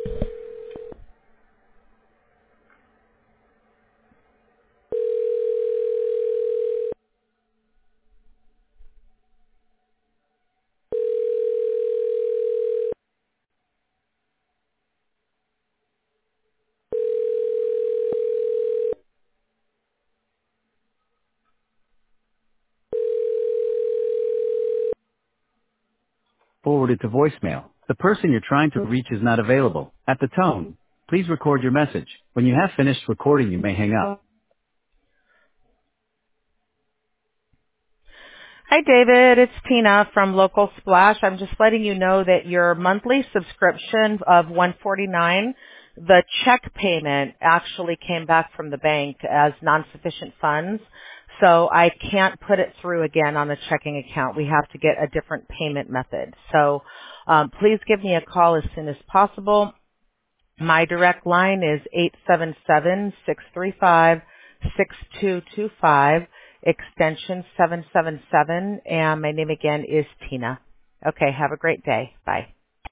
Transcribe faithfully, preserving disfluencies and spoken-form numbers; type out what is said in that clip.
Forwarded to voicemail. The person you're trying to reach is not available. At the tone, please record your message. When you have finished recording, you may hang up. Hi, David. It's Tina from Local Splash. I'm just letting you know that your monthly subscription of one forty-nine, the check payment actually came back from the bank as non-sufficient funds. So I can't put it through again on the checking account. We have to get a different payment method. So um, please give me a call as soon as possible. My direct line is eight seven seven, six three five, six two two five, extension seven seven seven, and my name again is Tina. Okay, have a great day. Bye.